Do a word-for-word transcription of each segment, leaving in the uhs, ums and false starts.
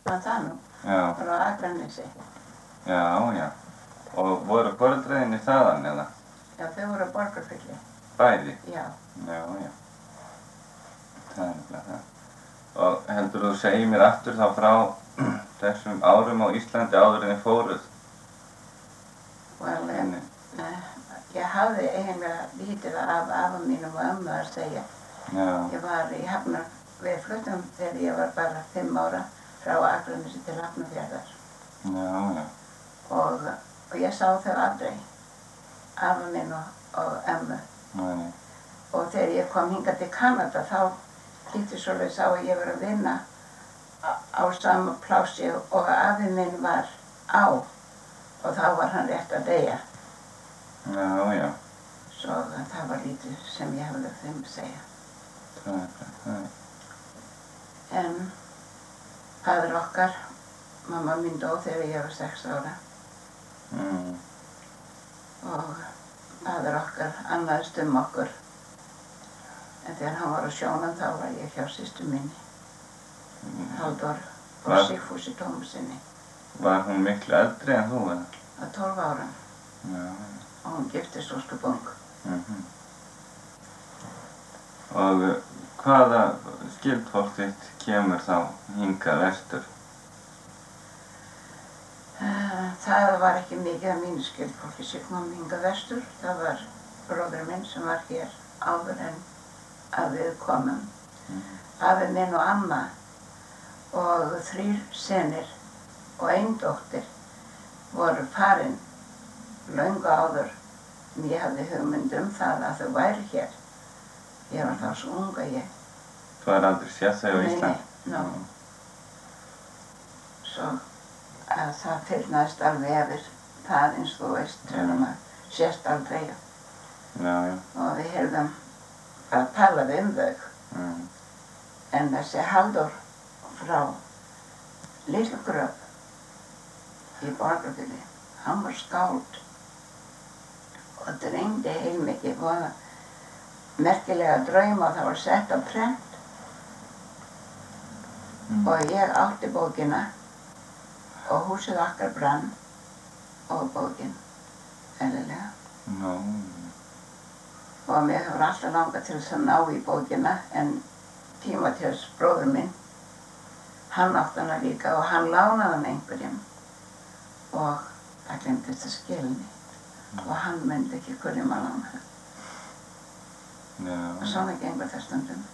var það nú, Já, frá Akranesi. já, já. Og voru foreldræðinni þaðan eða? Já, þau voru á Borgarfirði. Bæði? Já. Já, já. Það er nefnilega það. Og heldur þú segir mér aftur þá frá þessum árum á Íslandi áður en þið fóruð? Well, Henni? eh, ég hafði eiginlega lítið af afa mínum og ömmu að segja. Já, Ég var í Hafnar, við fluttum þegar ég var bara fimm ára frá Akranesi til Hafnarfjarðar. já, já. Og, og ég sá þau aldrei, afa minn og, og ömmu. Nei, Og þegar ég kom hingað til Kanada þá lítið svoleiðis á að ég var að vinna á, á sama plássi og afi minn var á. Og þá var hann rétt að deyja. já, já. Svo það var lítið sem ég hefði þeim að segja. Það er það, það er. En faðir okkar, mamma mín dó þegar ég var sex ára. Mm, Og faðir okkar annaðist um okkur. En þegar hann var á sjónum þá var ég hjá systur minni, Halldór og Var- Sigfúsi Tómasinni, var hún miklu eldri en þú eða? á tólf árum. Já, já. Og hún giftist ósköp ung. Mhm. Og uh, hvaða skyldfólk þitt kemur þá hingað vestur? Eh, Það var ekki mikið af mínu skyldfólki sem kom hingað vestur. Það var bróðir minn sem var hér áður en að við komum. Mhm. Afi minn og amma og þrír synir og ein dóttir voru farin löngu áður. En ég hafði hugmynd um það að þau væru hér. Ég var þá svo unga ég. Þú har aldrei séð þau á Nei, Íslandi? nei, no. Svo að það fyrnaðist alveg yfir það eins og þú veist, þegar maður sést aldrei. Já, já. Og við heyrðum að tala um þau. Mm. En þessi Halldór frá Litlugröf í Borgarfirði, hann var skáld og dreymdi heilmikið og merkilega drauma. Það var sett á prent Mm. og ég átti bókina og húsið okkar brann og bókin, eðlilega. Nó, Og mér hefur alltaf langað til þess að ná í bókina, en Tímóteus, bróður minn, hann átti hana líka og hann lánaði hana einhverjum og það glemdist að skilni og hann myndi ekki hverjum að lána það. já. Og svona gengur það stundum.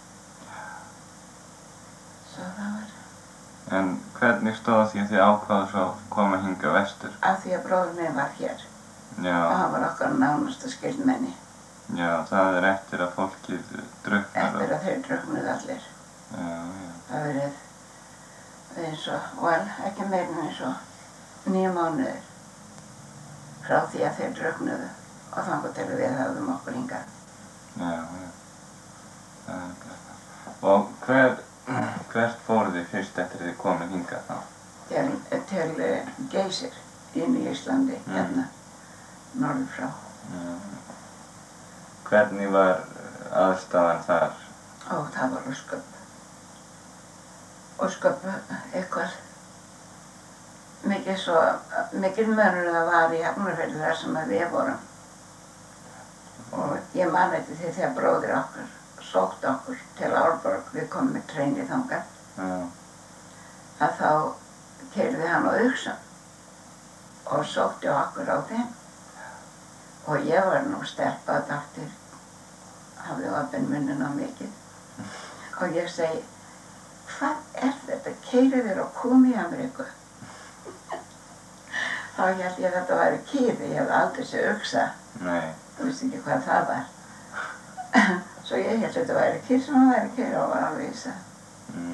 Svo það var En hvernig stóð því að þið ákváðu svo að koma hingað vestur? af því að bróður minn var hér og Já, hann var okkar nánasta skildmenni já, það er eftir að fólkið drukknar. eftir að þeir drukknuðu allir. Já, já. Það verið eins og, vel, ekki meira en eins og níu mánuðir frá því að þeir drukknuðu og þangað til við höfðum okkur hingað. Já, já. Það er bara. Og hver, hvert fóruð þið fyrst eftir þið komið hingað þá? Til, til eh, Geysir inn í Íslandi, Mm. hérna, norður frá. Já. Hvernig var aðstæðan þar? Og það var ósköp. Ósköp eitthvað mikið svo, mikið munur það var í Hafnarfirði þar sem að við vorum. Og ég man eftir því þegar bróðir okkar sótti okkur til Árborg, við komum með treinni þangað, Já, að þá keyrði hann á Uxum og sótti okkur á þeim. Og ég var nú stelpa dáttir, hafði opinn munninn á mikið. Og ég segi, hvað er þetta? Keyrið þér á kúm í Ameríku? Þá held ég að þetta væri kýr, ég hefði aldrei séð Uxa. nei. Þú vissi ekki hvað það var. Svo ég held að þetta væri kýr sem hann væri kýr og var alveg í það. Mm.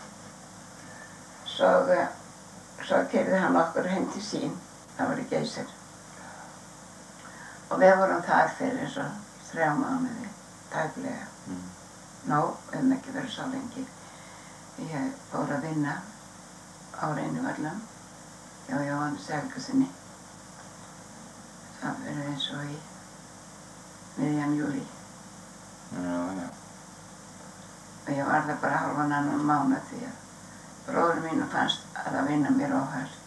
Svo, eh, svo keyrði hann okkur heim til sín, það var í Geysir. Og við vorum þar fyrir eins og þrjá mánuði, daglega. Mm. Nó, við höfum ekki verið svo lengi. Ég fór að vinna á Reynivöllum hjá Jóhannes Helgasyni. Það verið eins og í miðjan júlí. Já, já. Og ég var það bara hálfan annan mánuð því að bróður mínu fannst að það vinna mér óhært.